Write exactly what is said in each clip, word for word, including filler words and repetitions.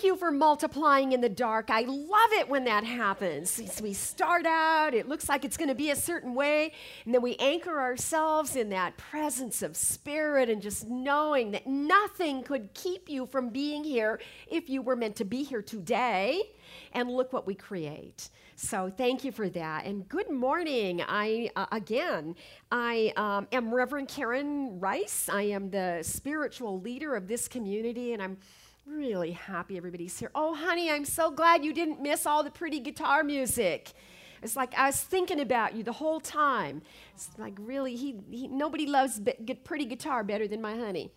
you for multiplying in the dark. I love it when that happens. So we start out, it looks like it's going to be a certain way, and then we anchor ourselves in that presence of spirit and just knowing that nothing could keep you from being here if you were meant to be here today. And look what we create. So thank you for that. And good morning. I, uh, again, I um, am Reverend Karen Rice. I am the spiritual leader of this community, and I'm really happy everybody's here. Oh, honey, I'm so glad you didn't miss all the pretty guitar music. It's like I was thinking about you the whole time. It's like really, he, he nobody loves be- pretty guitar better than my honey.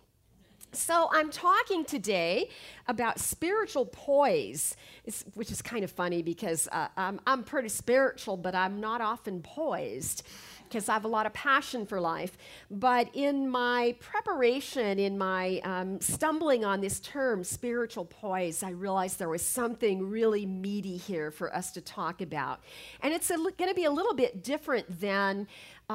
So I'm talking today about spiritual poise, it's, which is kind of funny because uh, I'm, I'm pretty spiritual, but I'm not often poised because I have a lot of passion for life. But in my preparation, in my um, stumbling on this term, spiritual poise, I realized there was something really meaty here for us to talk about. And it's going to be a little bit different than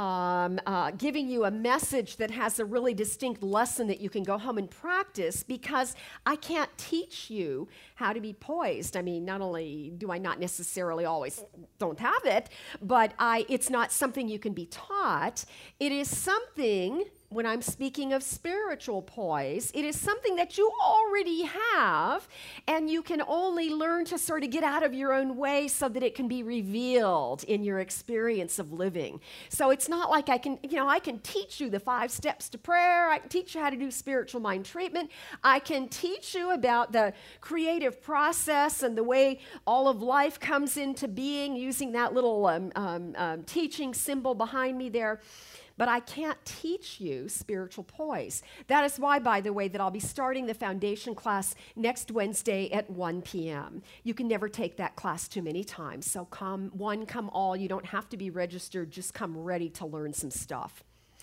Um, uh, giving you a message that has a really distinct lesson that you can go home and practice, because I can't teach you how to be poised. I mean, not only do I not necessarily always don't have it, but I it's not something you can be taught. It is something, when I'm speaking of spiritual poise, it is something that you already have, and you can only learn to sort of get out of your own way so that it can be revealed in your experience of living. So it's not like I can, you know, I can teach you the five steps to prayer. I can teach you how to do spiritual mind treatment. I can teach you about the creative process and the way all of life comes into being using that little um, um, um, teaching symbol behind me there. But I can't teach you spiritual poise. That is why, by the way, that I'll be starting the foundation class next Wednesday at one p.m. You can never take that class too many times. So come one, come all. You don't have to be registered. Just come ready to learn some stuff.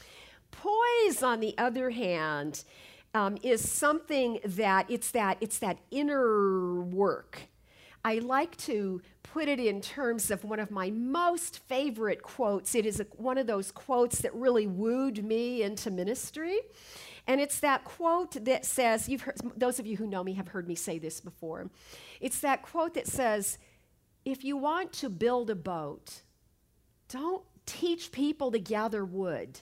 Poise, on the other hand, um, is something that it's that it's that inner work. I like to put it in terms of one of my most favorite quotes. It is a, one of those quotes that really wooed me into ministry. And it's that quote that says, you've heard, those of you who know me have heard me say this before. It's that quote that says, if you want to build a boat, don't teach people to gather wood.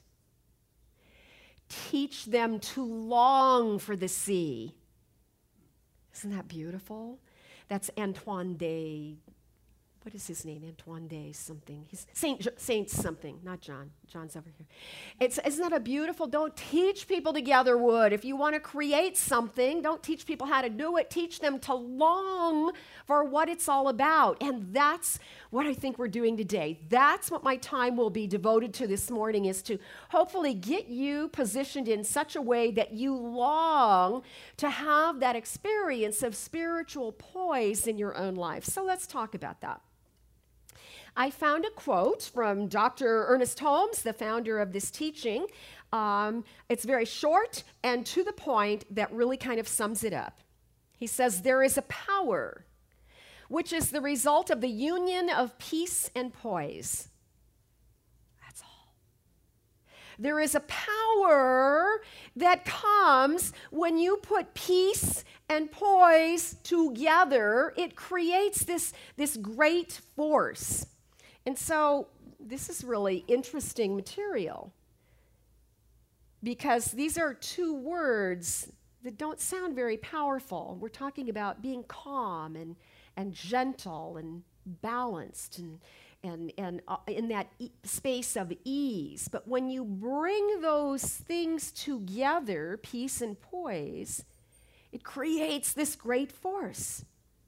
Teach them to long for the sea. Isn't that beautiful? That's Antoine de, what is his name? Antoine de something. He's Saint Saint something, not John. John's over here. It's, isn't that a beautiful? Don't teach people to gather wood. If you want to create something, don't teach people how to do it. Teach them to long for what it's all about. And that's what I think we're doing today. That's what my time will be devoted to this morning, is to hopefully get you positioned in such a way that you long to have that experience of spiritual poise in your own life. So let's talk about that. I found a quote from Doctor Ernest Holmes, the founder of this teaching. Um, it's very short and to the point that really kind of sums it up. He says, there is a power which is the result of the union of peace and poise. That's all. There is a power that comes when you put peace and poise together. It creates this, this great force. And so this is really interesting material, because these are two words that don't sound very powerful. We're talking about being calm and, and gentle and balanced and, and, and uh, in that e- space of ease. But when you bring those things together, peace and poise, it creates this great force.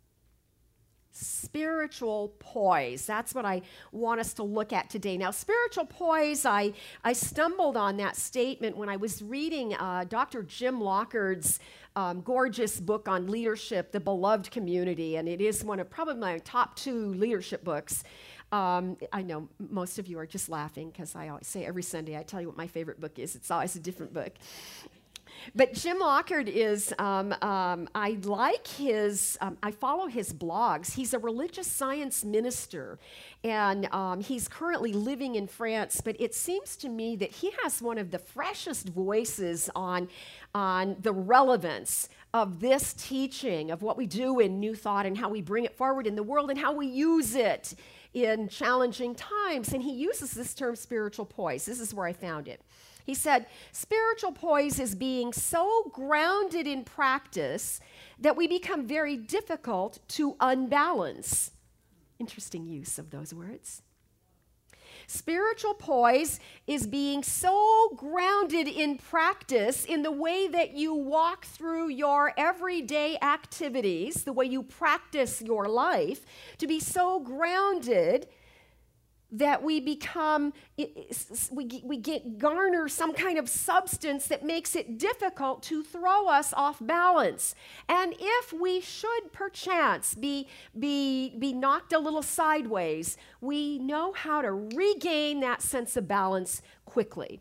Spiritual poise. That's what I want us to look at today. Now, spiritual poise, I, I stumbled on that statement when I was reading uh, Doctor Jim Lockard's um, gorgeous book on leadership, The Beloved Community, and it is one of probably my top two leadership books. Um, I know most of you are just laughing because I always say every Sunday I tell you what my favorite book is. It's always a different book. But Jim Lockard is, um, um, I like his, um, I follow his blogs. He's a religious science minister, and um, he's currently living in France, but it seems to me that he has one of the freshest voices on, on the relevance of this teaching, of what we do in New Thought and how we bring it forward in the world and how we use it in challenging times. And he uses this term spiritual poise. This is where I found it. He said, spiritual poise is being so grounded in practice that we become very difficult to unbalance. Interesting use of those words. Spiritual poise is being so grounded in practice in the way that you walk through your everyday activities, the way you practice your life, to be so grounded that we become, we, we get garner some kind of substance that makes it difficult to throw us off balance. And if we should perchance be, be, be knocked a little sideways, we know how to regain that sense of balance quickly.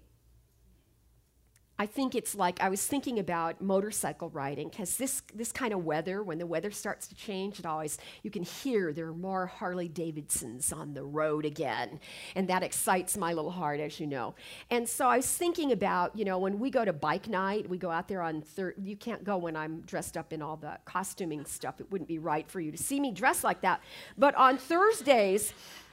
I think it's like, I was thinking about motorcycle riding, because this, this kind of weather, when the weather starts to change, it always, you can hear there are more Harley Davidsons on the road again. And that excites my little heart, as you know. And so I was thinking about, you know, when we go to bike night, we go out there on, thir- you can't go when I'm dressed up in all the costuming stuff. It wouldn't be right for you to see me dressed like that. But on Thursdays,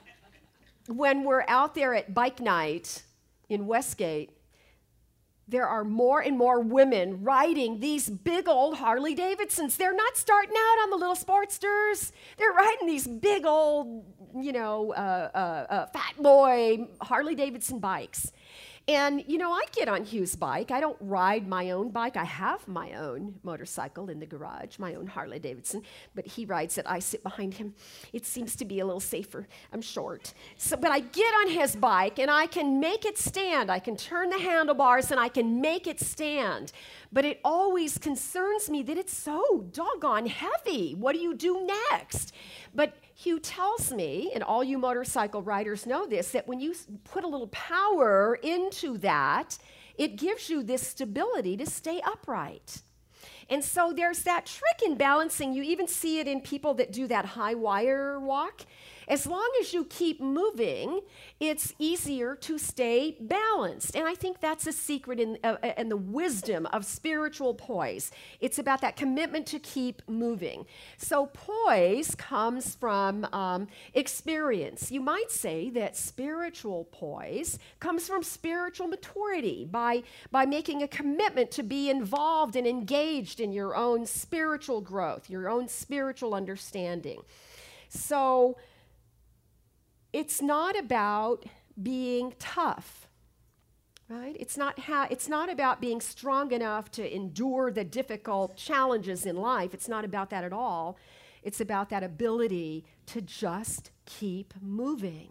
when we're out there at bike night in Westgate, there are more and more women riding these big old Harley Davidsons. They're not starting out on the little Sportsters. They're riding these big old, you know, uh, uh, uh, fat boy Harley Davidson bikes. And, you know, I get on Hugh's bike. I don't ride my own bike. I have my own motorcycle in the garage, my own Harley Davidson, but he rides it. I sit behind him. It seems to be a little safer. I'm short. So, but I get on his bike, and I can make it stand. I can turn the handlebars, and I can make it stand. But it always concerns me that it's so doggone heavy. What do you do next? But Hugh tells me, and all you motorcycle riders know this, that when you put a little power into that, it gives you this stability to stay upright. And so there's that trick in balancing. You even see it in people that do that high wire walk. As long as you keep moving, it's easier to stay balanced. And I think that's a secret in, uh, in the wisdom of spiritual poise. It's about that commitment to keep moving. So poise comes from um, experience. You might say that spiritual poise comes from spiritual maturity, by, by making a commitment to be involved and engaged in your own spiritual growth, your own spiritual understanding. So it's not about being tough, right? It's not, ha- it's not about being strong enough to endure the difficult challenges in life. It's not about that at all. It's about that ability to just keep moving.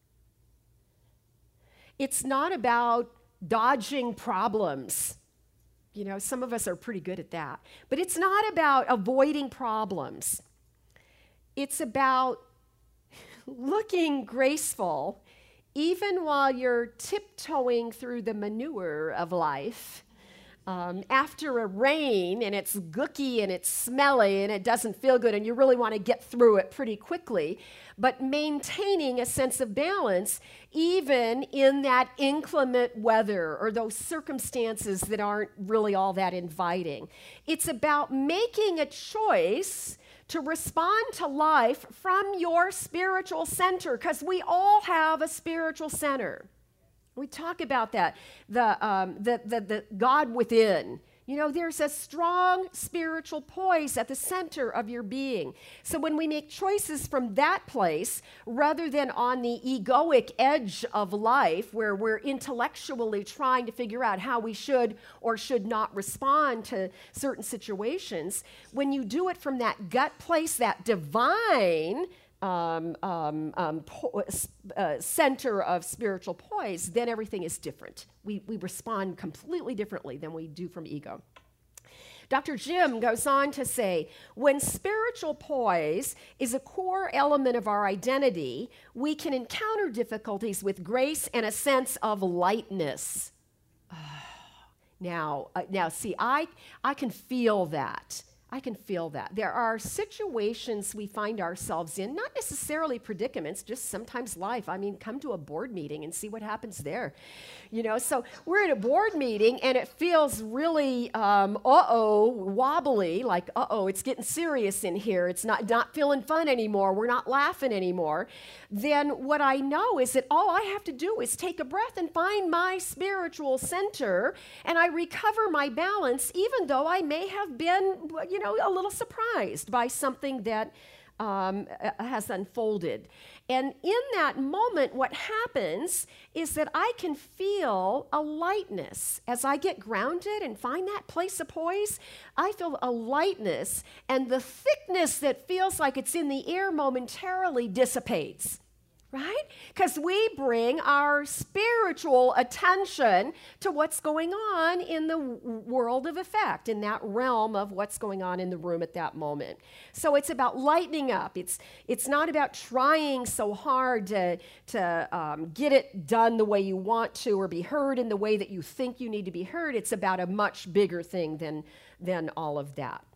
It's not about dodging problems. You know, some of us are pretty good at that. But it's not about avoiding problems. It's about looking graceful, even while you're tiptoeing through the manure of life. Um, after a rain, and it's gooky and it's smelly and it doesn't feel good, and you really want to get through it pretty quickly, but maintaining a sense of balance even in that inclement weather or those circumstances that aren't really all that inviting. It's about making a choice to respond to life from your spiritual center, because we all have a spiritual center. We talk about that, the, um, the, the, the God within. You know, there's a strong spiritual poise at the center of your being. So when we make choices from that place, rather than on the egoic edge of life, where we're intellectually trying to figure out how we should or should not respond to certain situations, when you do it from that gut place, that divine Um, um, um, po- uh, center of spiritual poise, then everything is different. We, we respond completely differently than we do from ego. Doctor Jim goes on to say, when spiritual poise is a core element of our identity, we can encounter difficulties with grace and a sense of lightness. Oh, Now, uh, now, see, I, I can feel that. I can feel that. There are situations we find ourselves in, not necessarily predicaments, just sometimes life. I mean, come to a board meeting and see what happens there. You know, so we're at a board meeting and it feels really, um, uh-oh, wobbly, like, uh-oh, it's getting serious in here. It's not, not feeling fun anymore. We're not laughing anymore. Then what I know is that all I have to do is take a breath and find my spiritual center, and I recover my balance, even though I may have been, you know, a little surprised by something that um, has unfolded. And in that moment, what happens is that I can feel a lightness. As I get grounded and find that place of poise, I feel a lightness, and the thickness that feels like it's in the air momentarily dissipates. Right? Because we bring our spiritual attention to what's going on in the w- world of effect, in that realm of what's going on in the room at that moment. So it's about lightening up. It's it's not about trying so hard to, to um, get it done the way you want to or be heard in the way that you think you need to be heard. It's about a much bigger thing than, than all of that.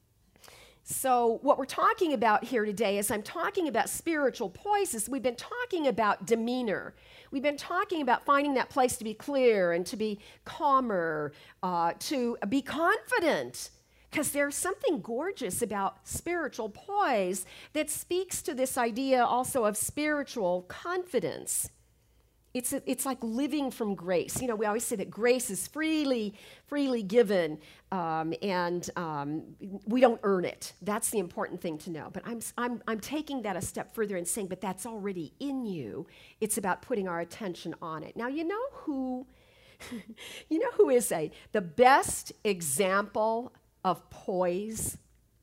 So what we're talking about here today is I'm talking about spiritual poise. We've been talking about demeanor. We've been talking about finding that place to be clear and to be calmer, uh, to be confident. Because there's something gorgeous about spiritual poise that speaks to this idea also of spiritual confidence. It's, a, it's like living from grace. You know, we always say that grace is freely, freely given, um, and um, we don't earn it. That's the important thing to know. But I'm, I'm, I'm taking that a step further and saying, but that's already in you. It's about putting our attention on it. Now, you know who, you know who is a the best example of poise?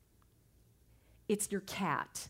It's your cat.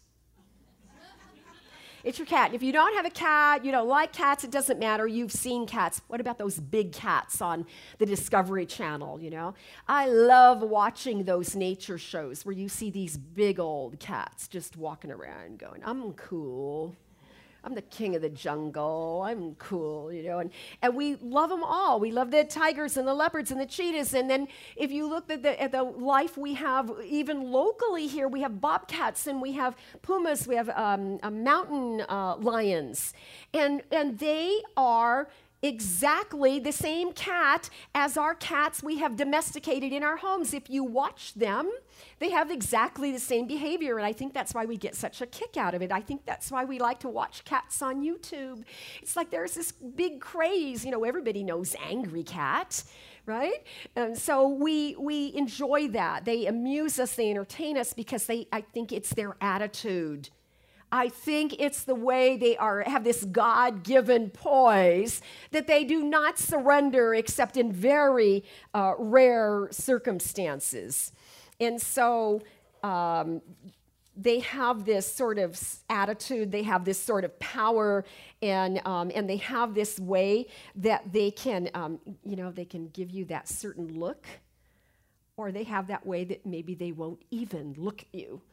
It's your cat. If you don't have a cat, you don't like cats, it doesn't matter. You've seen cats. What about those big cats on the Discovery Channel, you know? I love watching those nature shows where you see these big old cats just walking around going, I'm cool. I'm the king of the jungle. I'm cool, you know. And, and we love them all. We love the tigers and the leopards and the cheetahs. And then if you look at the, at the life we have, even locally here, we have bobcats and we have pumas. We have um, uh, mountain uh, lions. And, and they are exactly the same cat as our cats we have domesticated in our homes. If you watch them, they have exactly the same behavior, and I think that's why we get such a kick out of it. I think that's why we like to watch cats on YouTube. It's like there's this big craze. You know, everybody knows Angry Cat, right? And so we we enjoy that. They amuse us, they entertain us because they. I think it's their attitude. I think it's the way they are have this God-given poise that they do not surrender except in very uh, rare circumstances. And so um, they have this sort of attitude, they have this sort of power, and um, and they have this way that they can, um, you know, they can give you that certain look, or they have that way that maybe they won't even look at you.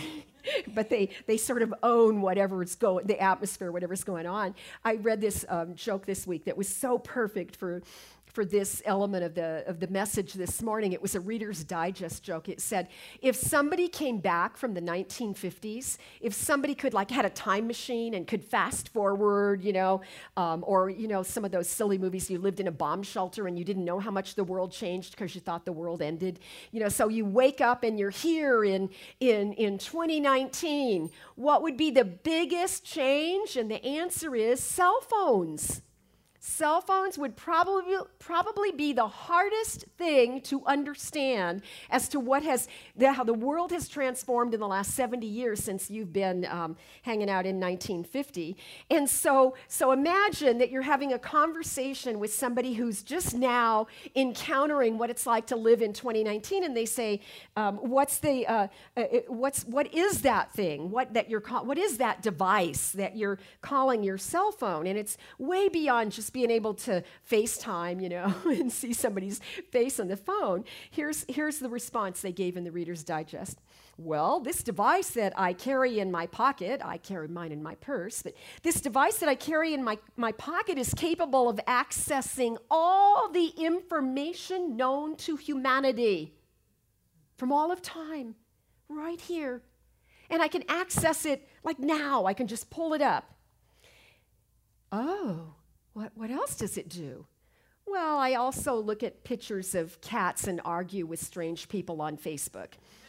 But they, they sort of own whatever is going, the atmosphere, whatever's going on. I read this um, joke this week that was so perfect for for this element of the of the message this morning. It was a Reader's Digest joke. It said, if somebody came back from the nineteen fifties, if somebody could like had a time machine and could fast forward, you know, um, or you know some of those silly movies, you lived in a bomb shelter and you didn't know how much the world changed because you thought the world ended, you know, so you wake up and you're here in in in twenty nineteen. What would be the biggest change? And the answer is cell phones. Cell phones would probably probably be the hardest thing to understand as to what has the, how the world has transformed in the last seventy years since you've been um, hanging out in nineteen fifty. And so, so imagine that you're having a conversation with somebody who's just now encountering what it's like to live in twenty nineteen, and they say, um, "What's the uh, uh, what's what is that thing? What that you're call, what is that device that you're calling your cell phone?" And it's way beyond just just being able to FaceTime, you know, and see somebody's face on the phone. Here's, here's the response they gave in the Reader's Digest. Well, this device that I carry in my pocket, I carry mine in my purse, but this device that I carry in my, my pocket is capable of accessing all the information known to humanity from all of time, right here. And I can access it like now. I can just pull it up. Oh, what, what else does it do? Well, I also look at pictures of cats and argue with strange people on Facebook.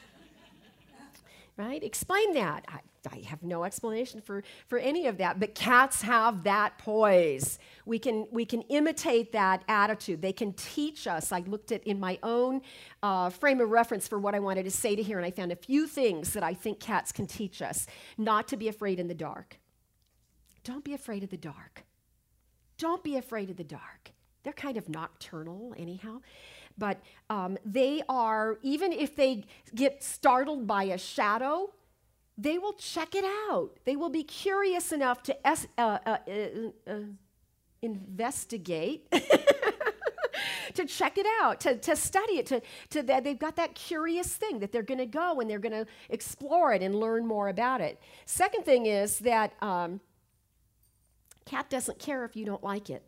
Right? Explain that. I, I have no explanation for, for any of that, but cats have that poise. We can, we can imitate that attitude. They can teach us. I looked at in my own uh, frame of reference for what I wanted to say to here, and I found a few things that I think cats can teach us. Not to be afraid in the dark. Don't be afraid of the dark. Don't be afraid of the dark. They're kind of nocturnal anyhow. But um, they are, even if they get startled by a shadow, they will check it out. They will be curious enough to es- uh, uh, uh, uh, investigate, to check it out, to, to study it. To, to that they've got that curious thing that they're going to go and they're going to explore it and learn more about it. Second thing is that um, cat doesn't care if you don't like it.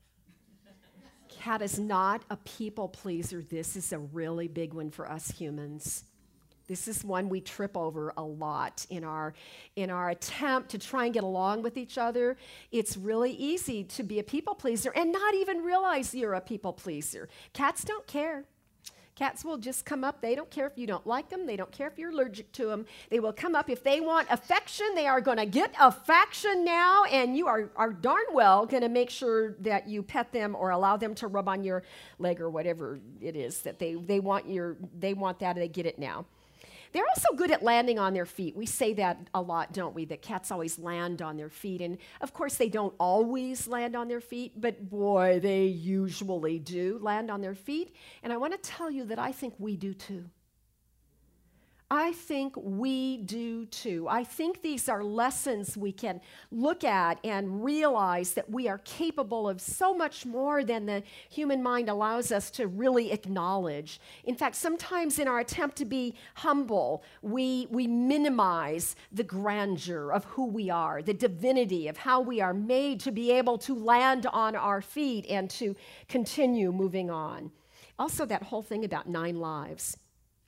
Cat is not a people pleaser. This is a really big one for us humans. This is one we trip over a lot in our, in our attempt to try and get along with each other. It's really easy to be a people pleaser and not even realize you're a people pleaser. Cats don't care. Cats will just come up. They don't care if you don't like them. They don't care if you're allergic to them. They will come up. If they want affection, they are going to get affection now, and you are, are darn well going to make sure that you pet them or allow them to rub on your leg or whatever it is that they, they want your, they want that, and they get it now. They're also good at landing on their feet. We say that a lot, don't we? That cats always land on their feet. And of course, they don't always land on their feet, but boy, they usually do land on their feet. And I want to tell you that I think we do too. I think we do too. I think these are lessons we can look at and realize that we are capable of so much more than the human mind allows us to really acknowledge. In fact, sometimes in our attempt to be humble, we, we minimize the grandeur of who we are, the divinity of how we are made to be able to land on our feet and to continue moving on. Also, that whole thing about nine lives.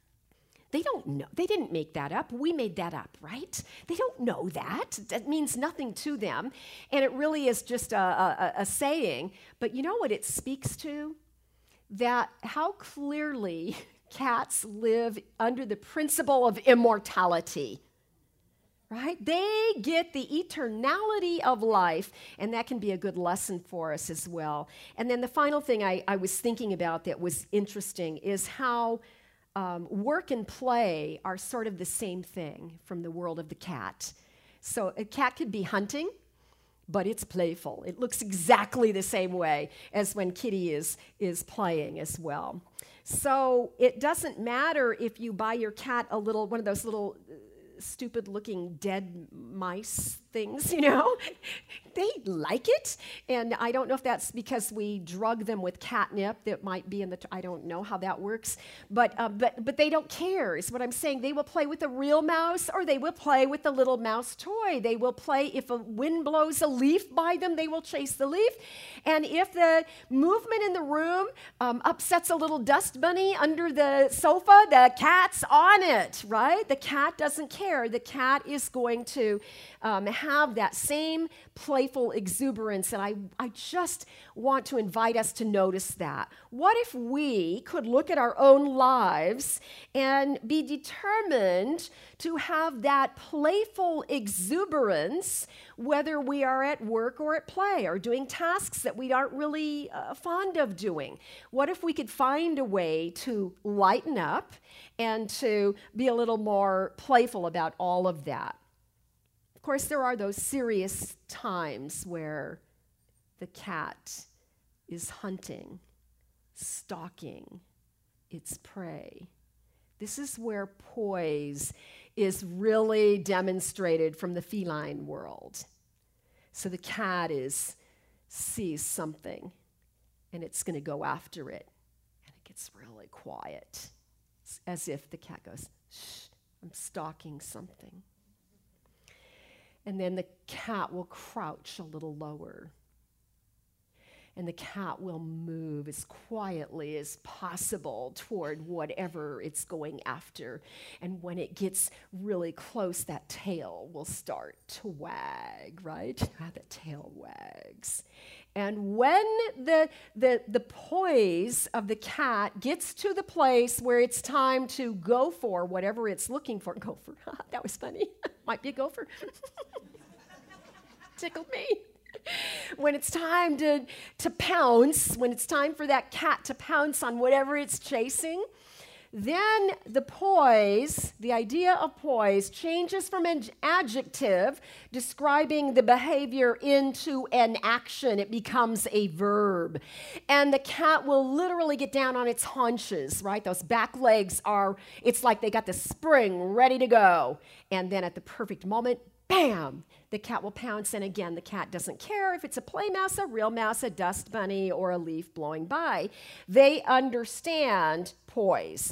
They don't know. They didn't make that up. We made that up, right? They don't know that. That means nothing to them. And it really is just a, a, a saying. But you know what it speaks to? That how clearly cats live under the principle of immortality, right? They get the eternality of life, and that can be a good lesson for us as well. And then the final thing I, I was thinking about that was interesting is how Um, work and play are sort of the same thing from the world of the cat. So a cat could be hunting, but it's playful. It looks exactly the same way as when Kitty is, is playing as well. So it doesn't matter if you buy your cat a little, one of those little uh, stupid-looking dead mice things, you know. They like it, and I don't know if that's because we drug them with catnip that might be in the, t- I don't know how that works, but, uh, but, but they don't care is what I'm saying. They will play with the real mouse, or they will play with the little mouse toy. They will play, if a wind blows a leaf by them, they will chase the leaf, and if the movement in the room um, upsets a little dust bunny under the sofa, the cat's on it, right? The cat doesn't care. The cat is going to um, have that same playful exuberance, and I, I just want to invite us to notice that. What if we could look at our own lives and be determined to have that playful exuberance, whether we are at work or at play or doing tasks that we aren't really uh, fond of doing? What if we could find a way to lighten up and to be a little more playful about all of that? Of course, there are those serious times where the cat is hunting, stalking its prey. This is where poise is really demonstrated from the feline world. So the cat is sees something, and it's going to go after it. And it gets really quiet. It's as if the cat goes, shh, I'm stalking something. And then the cat will crouch a little lower. And the cat will move as quietly as possible toward whatever it's going after. And when it gets really close, that tail will start to wag, right? Ah, the tail wags. And when the, the, the poise of the cat gets to the place where it's time to go for whatever it's looking for, gopher, that was funny. Might be a gopher. Tickled me. When it's time to, to pounce, when it's time for that cat to pounce on whatever it's chasing, then the poise, the idea of poise, changes from an adjective describing the behavior into an action. It becomes a verb. And the cat will literally get down on its haunches, right? Those back legs are, it's like they got the spring ready to go. And then at the perfect moment, bam, the cat will pounce, and again, the cat doesn't care if it's a play mouse, a real mouse, a dust bunny, or a leaf blowing by. They understand poise.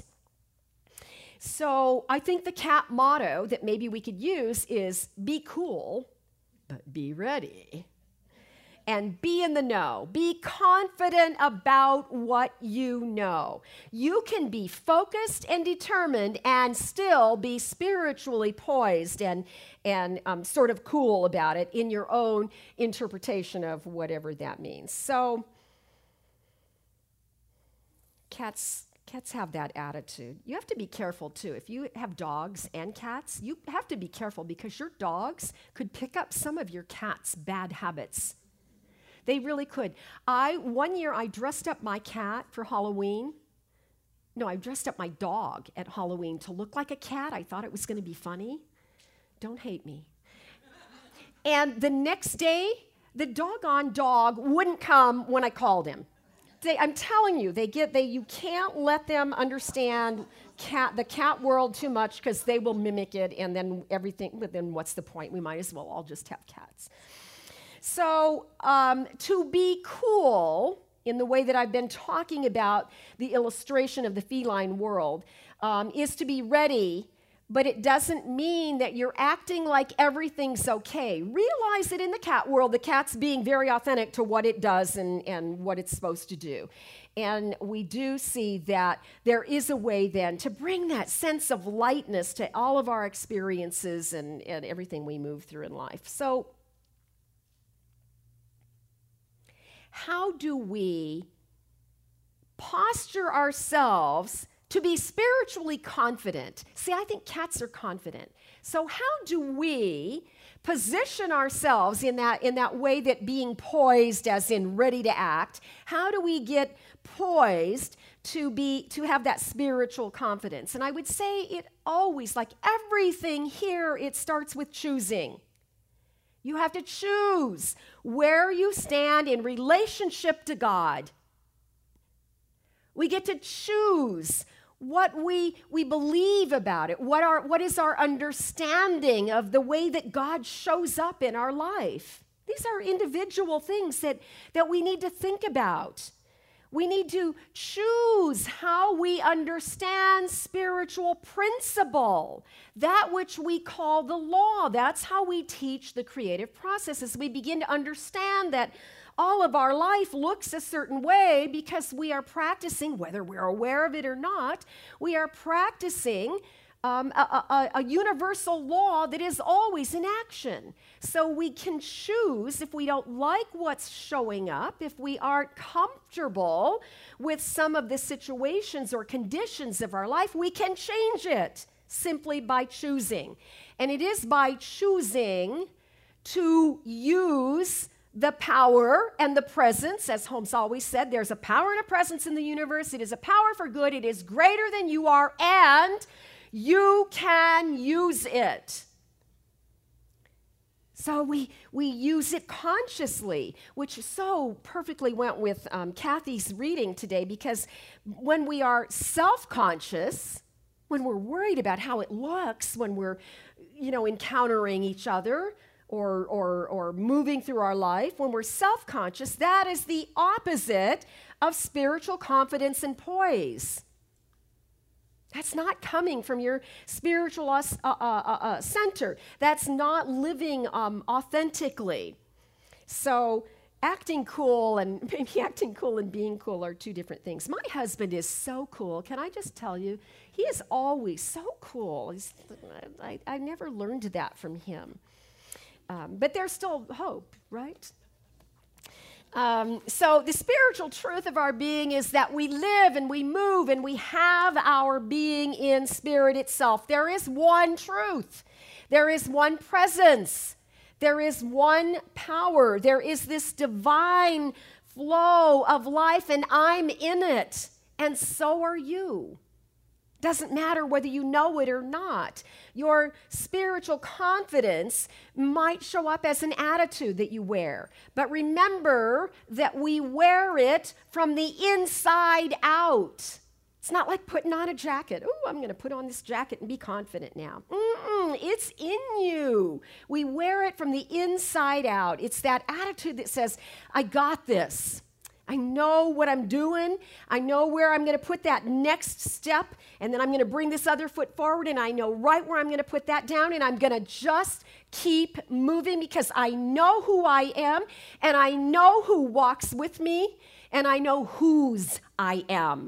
So I think the cat motto that maybe we could use is be cool, but be ready. And be in the know. Be confident about what you know. You can be focused and determined and still be spiritually poised and, and um, sort of cool about it in your own interpretation of whatever that means. So cats, cats have that attitude. You have to be careful too. If you have dogs and cats, you have to be careful because your dogs could pick up some of your cat's bad habits. They really could. I, one year I dressed up my cat for Halloween. No, I dressed up my dog at Halloween to look like a cat. I thought it was going to be funny. Don't hate me. And the next day, the doggone dog wouldn't come when I called him. They, I'm telling you, they get they. You can't let them understand cat the cat world too much because they will mimic it, and then everything. But then what's the point? We might as well all just have cats. So um, to be cool, in the way that I've been talking about the illustration of the feline world, um, is to be ready, but it doesn't mean that you're acting like everything's okay. Realize that in the cat world, the cat's being very authentic to what it does and, and what it's supposed to do. And we do see that there is a way then to bring that sense of lightness to all of our experiences and, and everything we move through in life. So how do we posture ourselves to be spiritually confident? See, I think cats are confident. So how do we position ourselves in that, in that way that being poised, as in ready to act, how do we get poised to be to have that spiritual confidence? And I would say it always, like everything here, it starts with choosing. You have to choose where you stand in relationship to God. We get to choose what we, we believe about it, what, our, what is our understanding of the way that God shows up in our life. These are individual things that, that we need to think about. We need to choose how we understand spiritual principle, that which we call the law. That's how we teach the creative process, as we begin to understand that all of our life looks a certain way because we are practicing, whether we're aware of it or not, we are practicing Um, a, a, a universal law that is always in action. So we can choose, if we don't like what's showing up, if we aren't comfortable with some of the situations or conditions of our life, we can change it simply by choosing. And it is by choosing to use the power and the presence, as Holmes always said, there's a power and a presence in the universe. It is a power for good. It is greater than you are, and you can use it. So we, we use it consciously, which so perfectly went with um, Kathy's reading today, because when we are self-conscious, when we're worried about how it looks, when we're, you know, encountering each other, or, or, or moving through our life, when we're self-conscious, that is the opposite of spiritual confidence and poise. That's not coming from your spiritual uh, uh, uh, uh, center. That's not living um, authentically. So acting cool and maybe acting cool and being cool are two different things. My husband is so cool. Can I just tell you? He is always so cool. He's, I, I never learned that from him. Um, but there's still hope, right? Um, so the spiritual truth of our being is that we live and we move and we have our being in spirit itself. There is one truth. There is one presence. There is one power. There is this divine flow of life, and I'm in it, and so are you. Doesn't matter whether you know it or not. Your spiritual confidence might show up as an attitude that you wear. But remember that we wear it from the inside out. It's not like putting on a jacket. Oh, I'm going to put on this jacket and be confident now. Mm-mm, it's in you. We wear it from the inside out. It's that attitude that says, I got this. I know what I'm doing. I know where I'm going to put that next step, and then I'm going to bring this other foot forward, and I know right where I'm going to put that down, and I'm going to just keep moving because I know who I am, and I know who walks with me, and I know whose I am.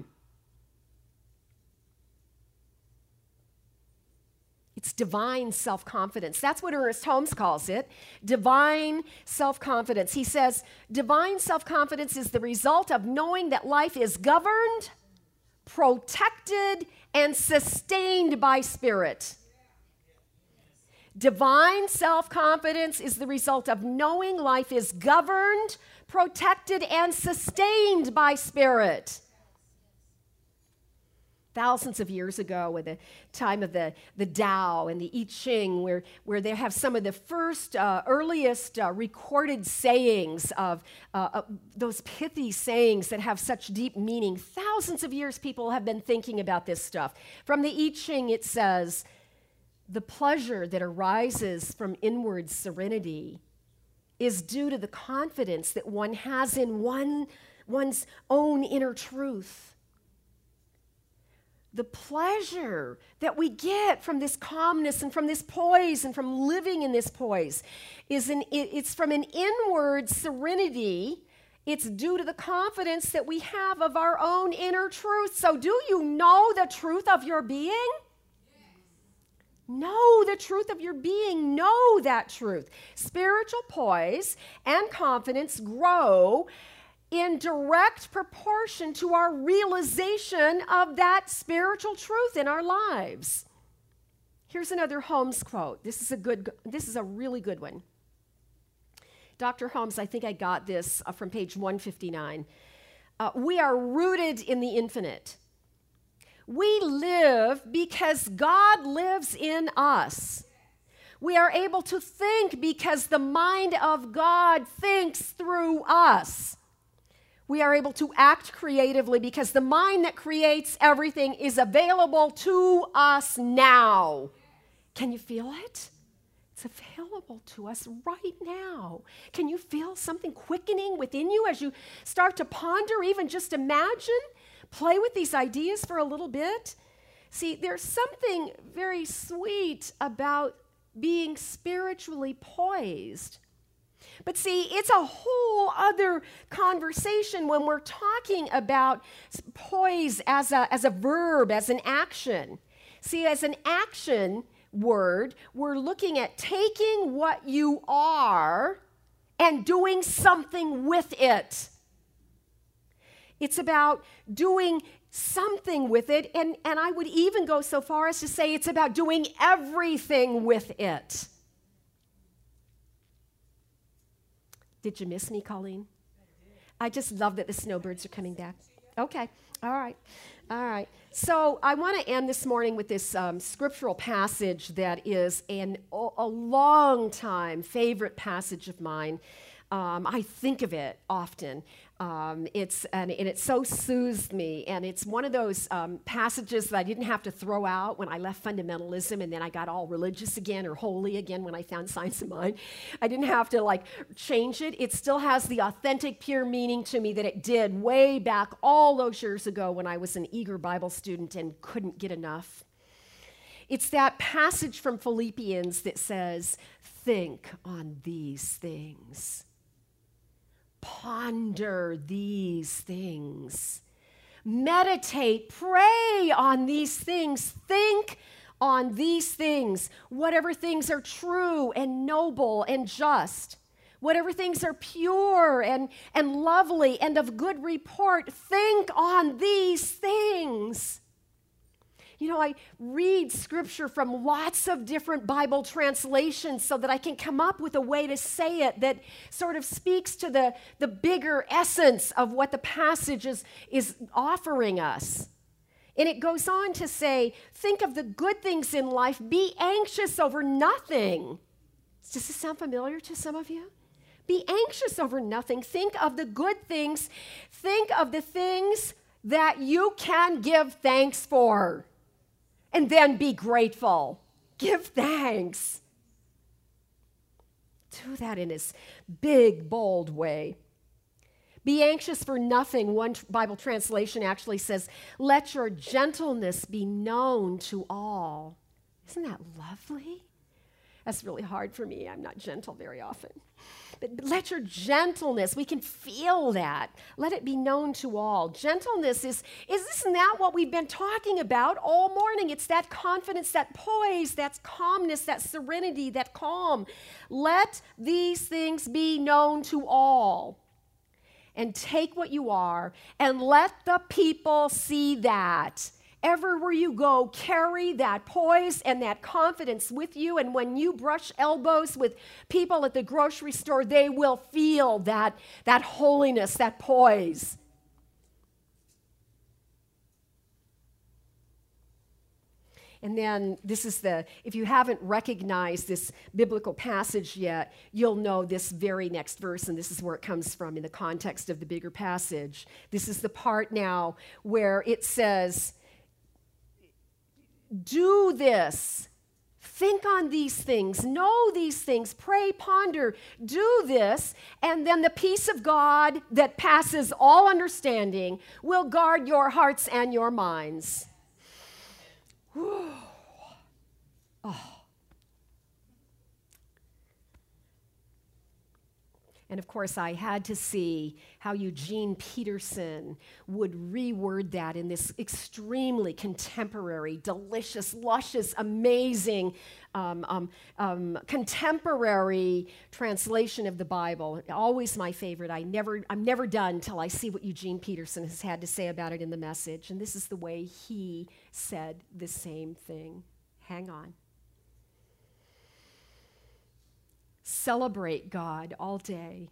It's divine self-confidence. That's what Ernest Holmes calls it, divine self-confidence. He says, divine self-confidence is the result of knowing that life is governed, protected, and sustained by spirit. Divine self-confidence is the result of knowing life is governed, protected, and sustained by spirit. Thousands of years ago, at the time of the, the Tao and the I Ching, where, where they have some of the first, uh, earliest uh, recorded sayings of uh, uh, those pithy sayings that have such deep meaning. Thousands of years people have been thinking about this stuff. From the I Ching, it says, the pleasure that arises from inward serenity is due to the confidence that one has in one, one's own inner truth. The pleasure that we get from this calmness and from this poise and from living in this poise is an, it's from an inward serenity. It's due to the confidence that we have of our own inner truth. So do you know the truth of your being? Yes. Know the truth of your being. Know that truth. Spiritual poise and confidence grow in direct proportion to our realization of that spiritual truth in our lives. Here's another Holmes quote. This is a good, this is a really good one. Doctor Holmes, I think I got this uh, from page one fifty-nine. Uh, we are rooted in the infinite. We live because God lives in us. We are able to think because the mind of God thinks through us. We are able to act creatively because the mind that creates everything is available to us now. Can you feel it? It's available to us right now. Can you feel something quickening within you as you start to ponder, even just imagine, play with these ideas for a little bit? See, there's something very sweet about being spiritually poised. But see, it's a whole other conversation when we're talking about poise as a, as a verb, as an action. See, as an action word, we're looking at taking what you are and doing something with it. It's about doing something with it, and, and I would even go so far as to say it's about doing everything with it. Did you miss me, Colleen? I just love that the snowbirds are coming back. Okay, all right, all right. So I want to end this morning with this um, scriptural passage that is an, a long time favorite passage of mine. Um, I think of it often. Um, it's and, and it so soothes me. And it's one of those um, passages that I didn't have to throw out when I left fundamentalism and then I got all religious again or holy again when I found Science of Mind. I didn't have to like change it. It still has the authentic, pure meaning to me that it did way back all those years ago when I was an eager Bible student and couldn't get enough. It's that passage from Philippians that says, think on these things. Ponder these things. Meditate, pray on these things. Think on these things. Whatever things are true and noble and just. Whatever things are pure and, and lovely and of good report. Think on these things. You know, I read scripture from lots of different Bible translations so that I can come up with a way to say it that sort of speaks to the, the bigger essence of what the passage is, is offering us. And it goes on to say, think of the good things in life. Be anxious over nothing. Does this sound familiar to some of you? Be anxious over nothing. Think of the good things. Think of the things that you can give thanks for. And then be grateful. Give thanks. Do that in this big, bold way. Be anxious for nothing. One Bible translation actually says, let your gentleness be known to all. Isn't that lovely? That's really hard for me. I'm not gentle very often. But let your gentleness, we can feel that. Let it be known to all. Gentleness is, is isn't that what we've been talking about all morning? It's that confidence, that poise, that calmness, that serenity, that calm. Let these things be known to all. And take what you are and let the people see that. Everywhere you go, carry that poise and that confidence with you. And when you brush elbows with people at the grocery store, they will feel that, that holiness, that poise. And then this is the, if you haven't recognized this biblical passage yet, you'll know this very next verse, and this is where it comes from in the context of the bigger passage. This is the part now where it says, do this. Think on these things. Know these things. Pray, ponder. Do this. And then the peace of God that passes all understanding will guard your hearts and your minds. Whew. Oh. And of course, I had to see how Eugene Peterson would reword that in this extremely contemporary, delicious, luscious, amazing, um, um, um, contemporary translation of the Bible. Always my favorite. I never, I'm never done till I see what Eugene Peterson has had to say about it in the message. And this is the way he said the same thing. Hang on. Celebrate God all day.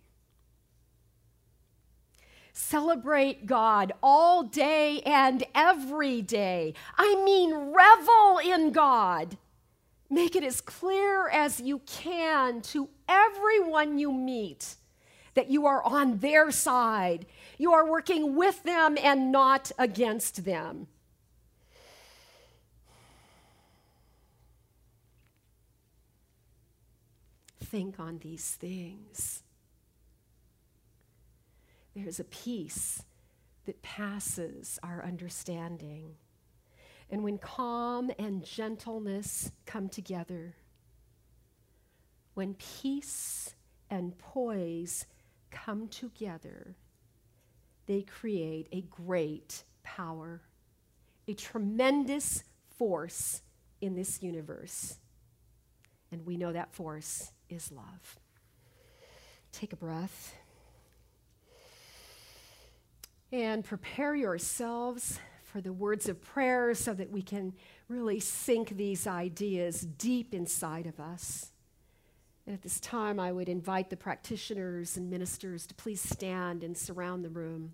Celebrate God all day and every day. I mean, revel in God. Make it as clear as you can to everyone you meet that you are on their side. You are working with them and not against them. Think on these things. There's a peace that passes our understanding. And when calm and gentleness come together, when peace and poise come together, they create a great power, a tremendous force in this universe. And we know that force is love. Take a breath. And prepare yourselves for the words of prayer so that we can really sink these ideas deep inside of us. And at this time, I would invite the practitioners and ministers to please stand and surround the room.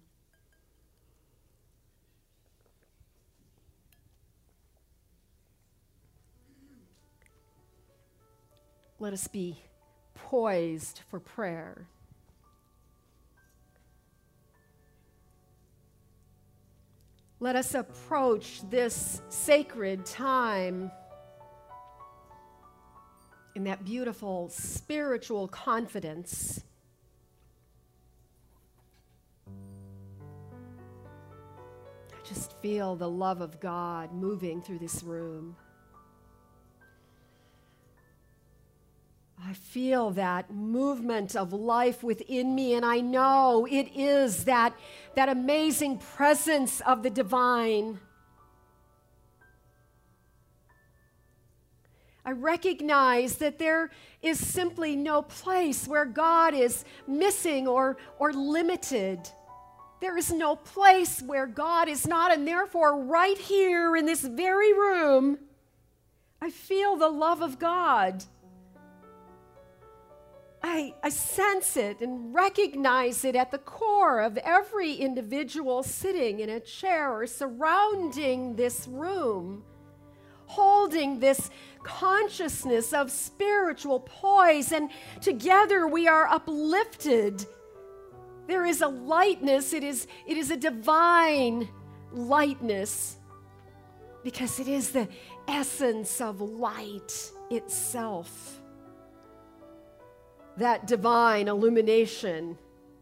Let us be poised for prayer. let us approach this sacred time in that beautiful spiritual confidence. I just feel the love of God moving through this room. I feel that movement of life within me, and I know it is that, that amazing presence of the divine. I recognize that there is simply no place where God is missing or, or limited. There is no place where God is not, and therefore right here in this very room, I feel the love of God. I, I sense it and recognize it at the core of every individual sitting in a chair or surrounding this room, holding this consciousness of spiritual poise, and together we are uplifted. There is a lightness, it is, it is a divine lightness, because it is the essence of light itself. That divine illumination,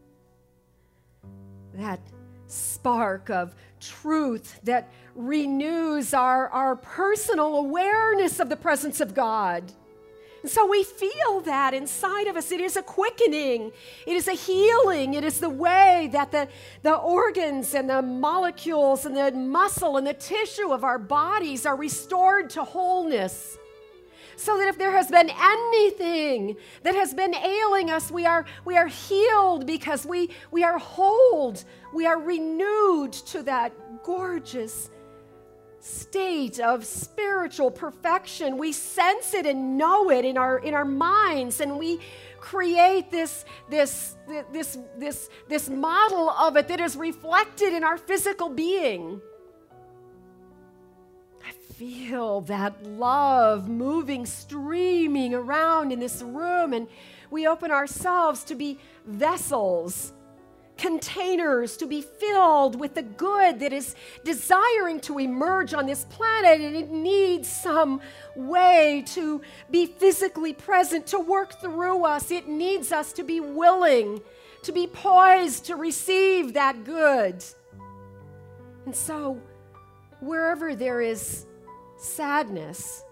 that spark of truth that renews our, our personal awareness of the presence of God. And so we feel that inside of us. It is a quickening. It is a healing. It is the way that the, the organs and the molecules and the muscle and the tissue of our bodies are restored to wholeness. So that if there has been anything that has been ailing us, we are, we are healed because we, we are whole. We are renewed to that gorgeous state of spiritual perfection. We sense it and know it in our, in our minds, and we create this, this, this, this, this model of it that is reflected in our physical being. Feel that love moving, streaming around in this room, and we open ourselves to be vessels, containers to be filled with the good that is desiring to emerge on this planet, and it needs some way to be physically present, to work through us. It needs us to be willing, to be poised to receive that good. And so, wherever there is sadness,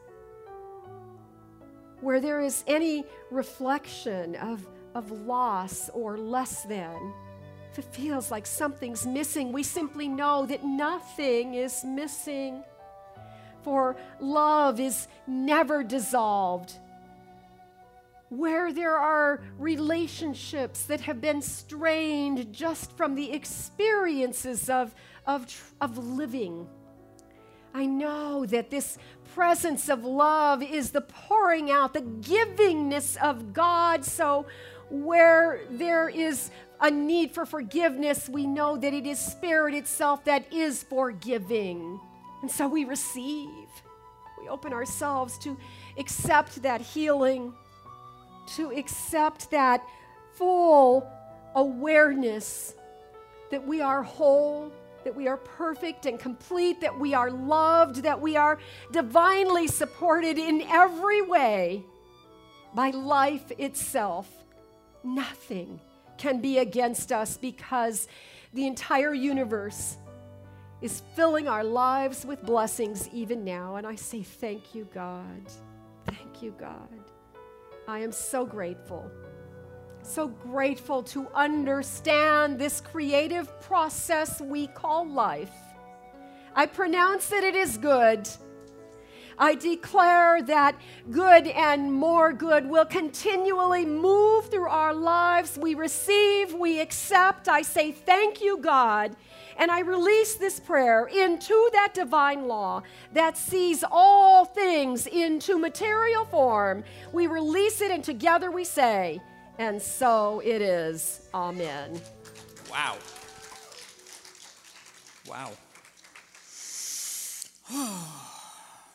where there is any reflection of, of loss or less than, if it feels like something's missing, we simply know that nothing is missing. For love is never dissolved. Where there are relationships that have been strained just from the experiences of, of, of living, I know that this presence of love is the pouring out, the givingness of God. So where there is a need for forgiveness, we know that it is Spirit itself that is forgiving. And so we receive. We open ourselves to accept that healing, to accept that full awareness that we are whole, that we are perfect and complete, that we are loved, that we are divinely supported in every way by life itself. Nothing can be against us because the entire universe is filling our lives with blessings even now. And I say, thank you, God. Thank you, God. I am so grateful. So grateful to understand this creative process we call life. I pronounce that it is good. I declare that good and more good will continually move through our lives. We receive, we accept. I say thank you, God. And I release this prayer into that divine law that sees all things into material form. We release it, and together we say, and so it is. Amen. Wow. Wow.